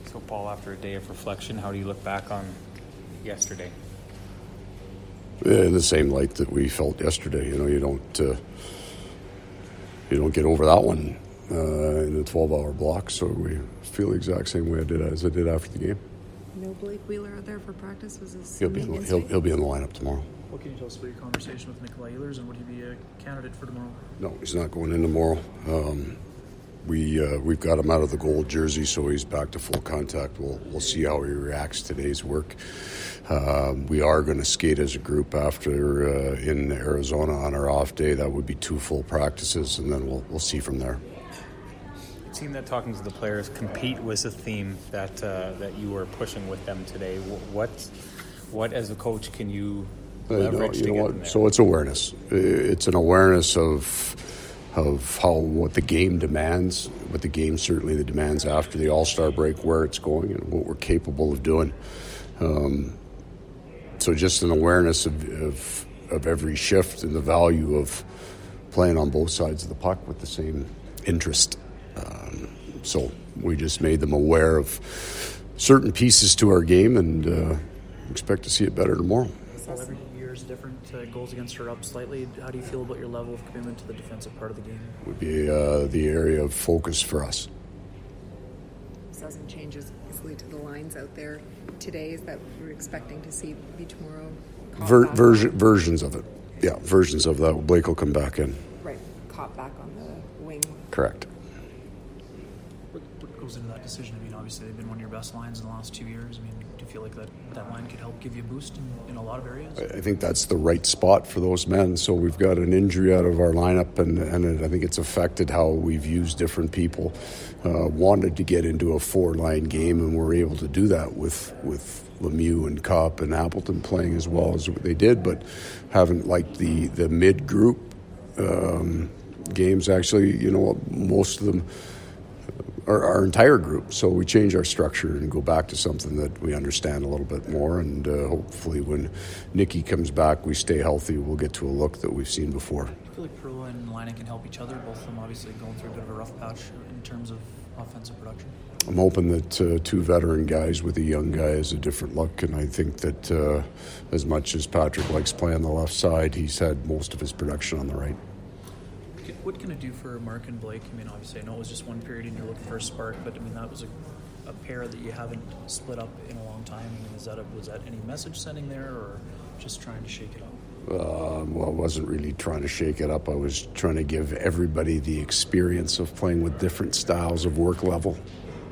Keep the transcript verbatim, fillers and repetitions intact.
So, Paul, after a day of reflection, how do you look back on yesterday? In the same light that we felt yesterday. You know, you don't uh, you don't get over that one uh, in a twelve-hour block. So we feel the exact same way I did as I did after the game. No Blake Wheeler out there for practice? Was this he'll be in the, he'll, he'll be in the lineup tomorrow. What can you tell us about your conversation with Nikolai Ehlers, and would he be a candidate for tomorrow? No, he's not going in tomorrow. Um, we uh, we've got him out of the gold jersey, so he's back to full contact. We'll we'll see how he reacts to today's work. Um, we are going to skate as a group after uh, in Arizona on our off day. That would be two full practices, and then we'll we'll see from there. It seemed that talking to the players, compete was a theme that uh, that you were pushing with them today. What what as a coach can you leverage uh, no, you to know get what? them there? So it's awareness. It's an awareness of of how what the game demands, what the game certainly the demands after the All-Star break, where it's going, and what we're capable of doing. Um, so just an awareness of, of of every shift and the value of playing on both sides of the puck with the same interest. Um, so we just made them aware of certain pieces to our game, and uh, expect to see it better tomorrow. Well, every year is different. Uh, goals against are up slightly. How do you feel about your level of commitment to the defensive part of the game? Would be uh, the area of focus for us. This doesn't change as easily to the lines out there today. Is that we're expecting to see be tomorrow? Ver- version, versions of it. Yeah, versions of that. Blake will come back in. Right, caught back on the wing. Correct. What, what goes into that decision? I mean, obviously they've been one of your best lines in the last two years. I mean, do you feel like that, that line could help give you a boost in, in a lot of areas? I think that's the right spot for those men. So we've got an injury out of our lineup, and, and it, I think it's affected how we've used different people. Uh, wanted to get into a four-line game, and we're able to do that with with Lemieux and Kopp and Appleton playing as well as they did, but haven't liked the, the mid-group um, games. Actually, you know, most of them are our entire group. So we change our structure and go back to something that we understand a little bit more, and uh, hopefully when Nicky comes back, we stay healthy, we'll get to a look that we've seen before. Do you feel like Perla and Laine can help each other? Both of them obviously going through a bit of a rough patch in terms of offensive production. I'm hoping that uh, two veteran guys with a young guy is a different look, and I think that uh, as much as Patrick likes playing the left side, he's had most of his production on the right. What can it do for Mark and Blake? I mean, obviously, I know it was just one period and you're looking for a spark, but I mean, that was a, a pair that you haven't split up in a long time. I mean, is that a, was that any message sending there, or just trying to shake it up? Uh, well, I wasn't really trying to shake it up. I was trying to give everybody the experience of playing with different styles of work level.